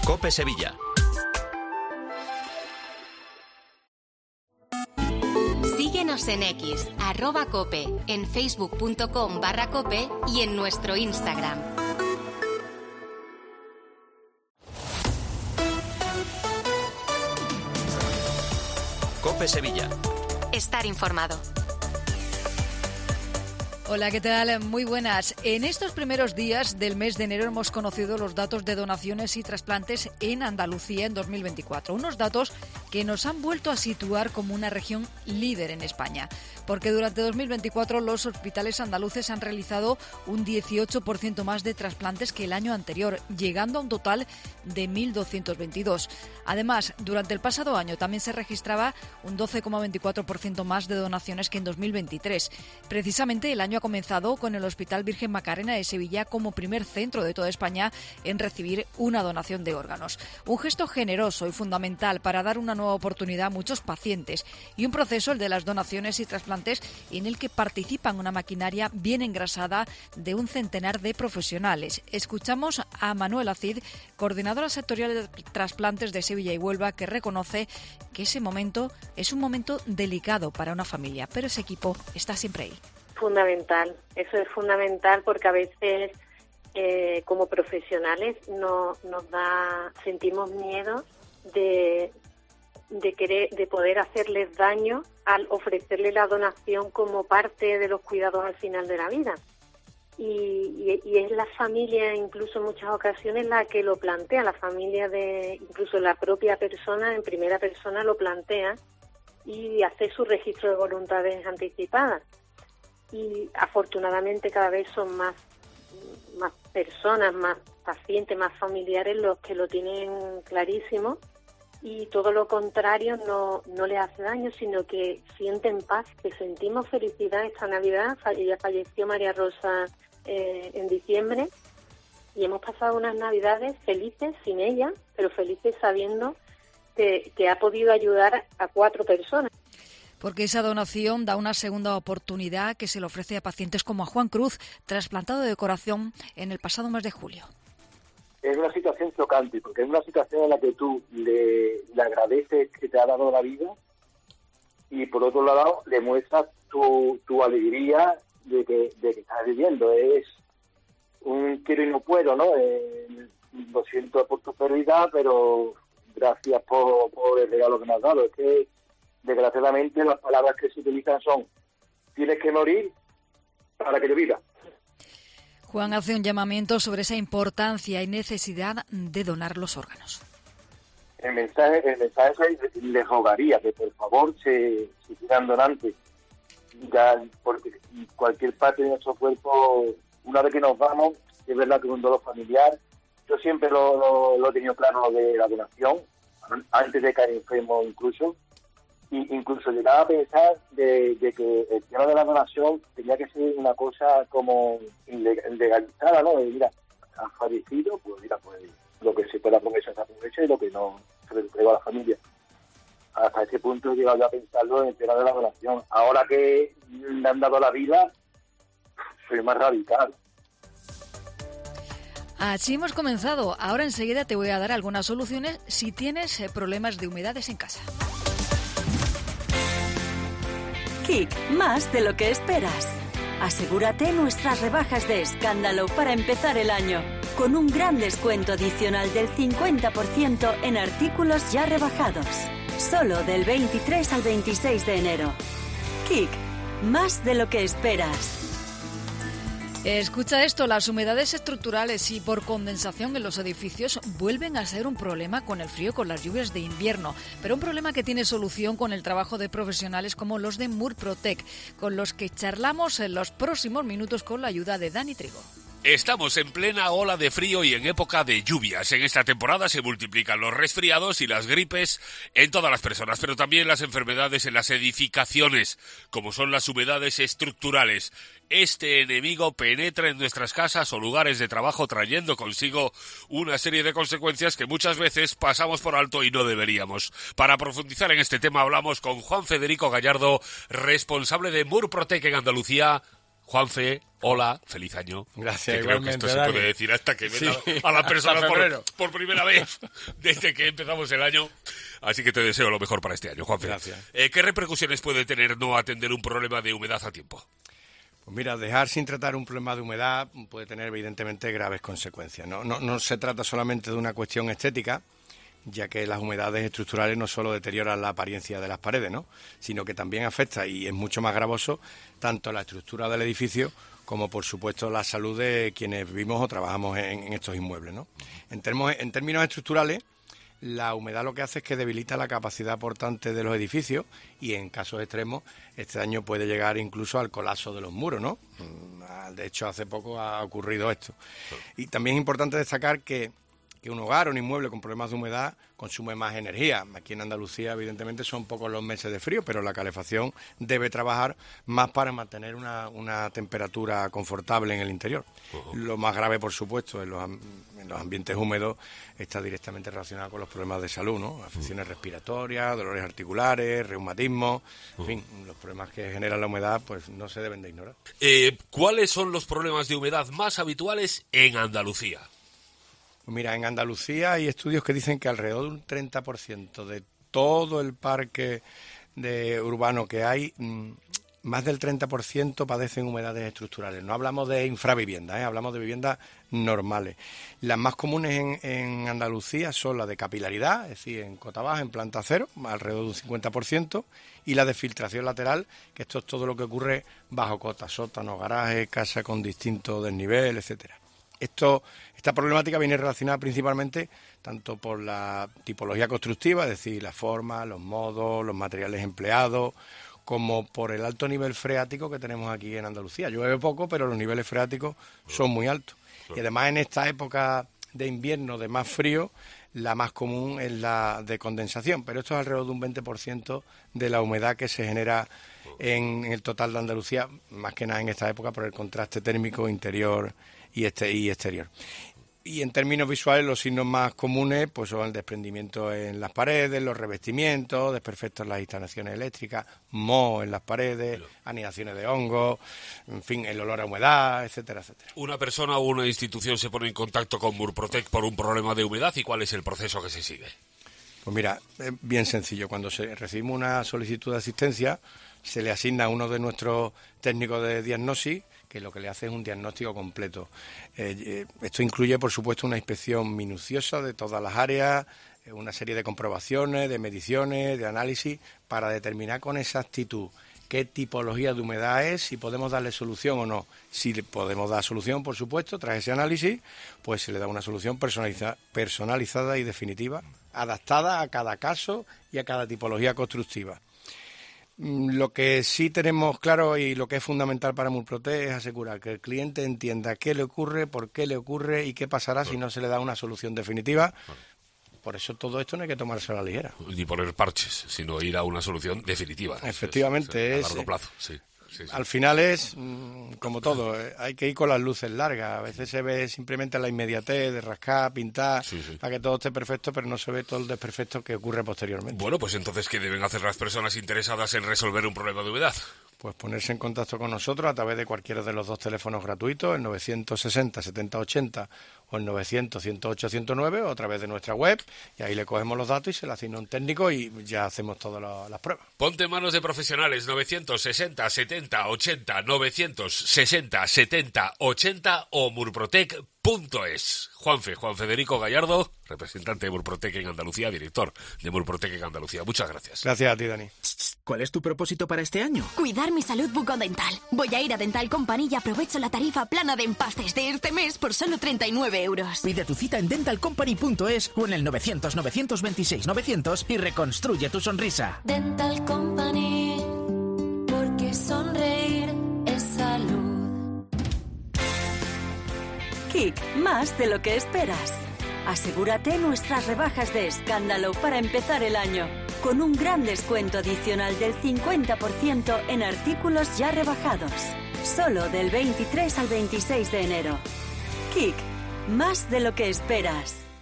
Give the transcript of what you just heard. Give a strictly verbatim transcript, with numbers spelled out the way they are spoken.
COPE Sevilla. Síguenos en X, arroba cope, en facebook.com barra cope y en nuestro Instagram. COPE Sevilla. Estar informado. Hola, ¿qué tal? Muy buenas. En estos primeros días del mes de enero hemos conocido los datos de donaciones y trasplantes en Andalucía en dos mil veinticuatro. Unos datos que nos han vuelto a situar como una región líder en España, porque durante dos mil veinticuatro los hospitales andaluces han realizado un dieciocho por ciento más de trasplantes que el año anterior, llegando a un total de mil doscientos veintidós. Además, durante el pasado año también se registraba un doce coma veinticuatro por ciento más de donaciones que en dos mil veintitrés. Precisamente el año ha comenzado con el Hospital Virgen Macarena de Sevilla como primer centro de toda España en recibir una donación de órganos. Un gesto generoso y fundamental para dar una nueva oportunidad a muchos pacientes y un proceso, el de las donaciones y trasplantes, en el que participan una maquinaria bien engrasada de un centenar de profesionales. Escuchamos a Manuela Cid, coordinadora sectorial de trasplantes de Sevilla y Huelva, que reconoce que ese momento es un momento delicado para una familia, pero ese equipo está siempre ahí. Fundamental, eso es fundamental porque a veces eh, como profesionales no, nos da, sentimos miedo de, de querer, de poder hacerles daño al ofrecerle la donación como parte de los cuidados al final de la vida. Y, y, y es la familia, incluso en muchas ocasiones, la que lo plantea, la familia de, incluso la propia persona, en primera persona lo plantea y hace su registro de voluntades anticipadas. Y afortunadamente cada vez son más, más personas, más pacientes, más familiares los que lo tienen clarísimo y todo lo contrario no, no les hace daño, sino que sienten paz, que sentimos felicidad esta Navidad. Ella falleció, María Rosa, eh, en diciembre y hemos pasado unas Navidades felices sin ella, pero felices sabiendo que, que ha podido ayudar a cuatro personas. Porque esa donación da una segunda oportunidad que se le ofrece a pacientes como a Juan Cruz, trasplantado de corazón en el pasado mes de julio. Es una situación chocante, porque es una situación en la que tú le, le agradeces que te ha dado la vida y por otro lado le muestras tu, tu alegría de que, de que estás viviendo. Es un quiero y no puedo, ¿no? Eh, lo siento por tu pérdida, pero gracias por, por el regalo que me has dado. Es que desgraciadamente las palabras que se utilizan son tienes que morir para que yo viva. Juan hace un llamamiento sobre esa importancia y necesidad de donar los órganos. El mensaje, el mensaje es, les rogaría que por favor se, se sigan donantes, ya, porque cualquier parte de nuestro cuerpo, una vez que nos vamos, es verdad que es un dolor familiar. Yo siempre lo, lo, lo he tenido claro de la donación, antes de caer enfermo incluso. Y incluso llegaba a pensar de, de que el tema de la donación tenía que ser una cosa como legalizada, ¿no? De, mira, han fallecido, pues mira, pues lo que se pueda aprovechar se aprovecha y lo que no se le entrega a la familia. Hasta ese punto he llegado ya a pensarlo en el tema de la donación. Ahora que me han dado la vida, soy más radical. Así hemos comenzado. Ahora enseguida te voy a dar algunas soluciones si tienes problemas de humedades en casa. Kick, más de lo que esperas. Asegúrate nuestras rebajas de escándalo para empezar el año, con un gran descuento adicional del cincuenta por ciento en artículos ya rebajados. Solo del veintitrés al veintiséis de enero. Kick, más de lo que esperas. Escucha esto, las humedades estructurales y por condensación en los edificios vuelven a ser un problema con el frío, con las lluvias de invierno, pero un problema que tiene solución con el trabajo de profesionales como los de Murprotec, con los que charlamos en los próximos minutos con la ayuda de Dani Trigo. Estamos en plena ola de frío y en época de lluvias. En esta temporada se multiplican los resfriados y las gripes en todas las personas, pero también las enfermedades en las edificaciones, como son las humedades estructurales. Este enemigo penetra en nuestras casas o lugares de trabajo trayendo consigo una serie de consecuencias que muchas veces pasamos por alto y no deberíamos. Para profundizar en este tema hablamos con Juan Federico Gallardo, responsable de Murprotec en Andalucía. Juanfe, hola, feliz año. Gracias, que creo que esto se Dani. puede decir hasta que ven Sí. a, a las personas Hasta por, febrero. por primera vez desde que empezamos el año. Así que te deseo lo mejor para este año, Juanfe. Gracias. Eh, ¿Qué repercusiones puede tener no atender un problema de humedad a tiempo? Pues mira, dejar sin tratar un problema de humedad puede tener evidentemente graves consecuencias. No, no, no se trata solamente de una cuestión estética, ya que las humedades estructurales no solo deterioran la apariencia de las paredes, ¿no?, sino que también afecta, y es mucho más gravoso, tanto la estructura del edificio como, por supuesto, la salud de quienes vivimos o trabajamos en, en estos inmuebles, ¿no? En, termos, en términos estructurales, la humedad lo que hace es que debilita la capacidad portante de los edificios y, en casos extremos, este daño puede llegar incluso al colapso de los muros, ¿no? De hecho, hace poco ha ocurrido esto. Y también es importante destacar que que un hogar o un inmueble con problemas de humedad consume más energía. Aquí en Andalucía, evidentemente, son pocos los meses de frío, pero la calefacción debe trabajar más para mantener una, una temperatura confortable en el interior. Uh-huh. Lo más grave, por supuesto, en los, en los ambientes húmedos está directamente relacionado con los problemas de salud, ¿no? Afecciones uh-huh. respiratorias, dolores articulares, reumatismo, uh-huh. en fin, los problemas que genera la humedad pues no se deben de ignorar. Eh, ¿Cuáles son los problemas de humedad más habituales en Andalucía? Mira, en Andalucía hay estudios que dicen que alrededor de un treinta por ciento de todo el parque de urbano que hay, más del treinta por ciento padecen humedades estructurales. No hablamos de infraviviendas, ¿eh? Hablamos de viviendas normales. Las más comunes en, en Andalucía son las de capilaridad, es decir, en cota baja, en planta cero, alrededor de un cincuenta por ciento, y la de filtración lateral, que esto es todo lo que ocurre bajo cota, sótanos, garajes, casas con distinto desnivel, etcétera. Esto, esta problemática viene relacionada principalmente tanto por la tipología constructiva, es decir, la forma, los modos, los materiales empleados, como por el alto nivel freático que tenemos aquí en Andalucía. Llueve poco, pero los niveles freáticos son muy altos. Y además, en esta época de invierno de más frío, la más común es la de condensación, pero esto es alrededor de un veinte por ciento de la humedad que se genera en el total de Andalucía, más que nada en esta época por el contraste térmico interior y este y exterior. Y en términos visuales, los signos más comunes pues son el desprendimiento en las paredes, los revestimientos, desperfectos en las instalaciones eléctricas, moho en las paredes, anidaciones de hongos, en fin, el olor a humedad, etcétera, etcétera. Una persona o una institución se pone en contacto con Murprotec por un problema de humedad, ¿y cuál es el proceso que se sigue? Pues mira, es bien sencillo. Cuando se recibimos una solicitud de asistencia, se le asigna a uno de nuestros técnicos de diagnosis, que lo que le hace es un diagnóstico completo. Eh, eh, esto incluye, por supuesto, una inspección minuciosa de todas las áreas, eh, una serie de comprobaciones, de mediciones, de análisis, para determinar con exactitud qué tipología de humedad es, si podemos darle solución o no. Si le podemos dar solución, por supuesto, tras ese análisis, pues se le da una solución personaliza- personalizada y definitiva, adaptada a cada caso y a cada tipología constructiva. Lo que sí tenemos claro y lo que es fundamental para Murprotec es asegurar que el cliente entienda qué le ocurre, por qué le ocurre y qué pasará si no se le da una solución definitiva. Por eso todo esto no hay que tomarse a la ligera. Ni poner parches, sino ir a una solución definitiva. Efectivamente. Es, es, a largo es, plazo, sí. Sí, sí. Al final es, como todo, hay que ir con las luces largas. A veces se ve simplemente la inmediatez de rascar, pintar, sí, sí. para que todo esté perfecto, pero no se ve todo el desperfecto que ocurre posteriormente. Bueno, pues entonces, ¿qué deben hacer las personas interesadas en resolver un problema de humedad? Pues ponerse en contacto con nosotros a través de cualquiera de los dos teléfonos gratuitos, el novecientos sesenta, setenta, ochenta o el novecientos, ciento ocho, ciento nueve, o a través de nuestra web, y ahí le cogemos los datos y se le asigna un técnico y ya hacemos todas la, las pruebas. Ponte en manos de profesionales, novecientos sesenta, setenta, ochenta, novecientos sesenta, setenta, ochenta o murprotec punto es. Juanfe, Juan Federico Gallardo, representante de Murprotec en Andalucía, director de Murprotec en Andalucía. Muchas gracias. Gracias a ti, Dani. ¿Cuál es tu propósito para este año? Cuidar mi salud bucodental. Voy a ir a Dental Company y aprovecho la tarifa plana de empastes de este mes por solo treinta y nueve euros. Pide tu cita en dental company punto es o en el novecientos, novecientos veintiséis, novecientos y reconstruye tu sonrisa. Dental Company, porque sonreír es salud. Kik, más de lo que esperas. Asegúrate nuestras rebajas de escándalo para empezar el año, con un gran descuento adicional del cincuenta por ciento en artículos ya rebajados. Solo del veintitrés al veintiséis de enero. Kik, más de lo que esperas.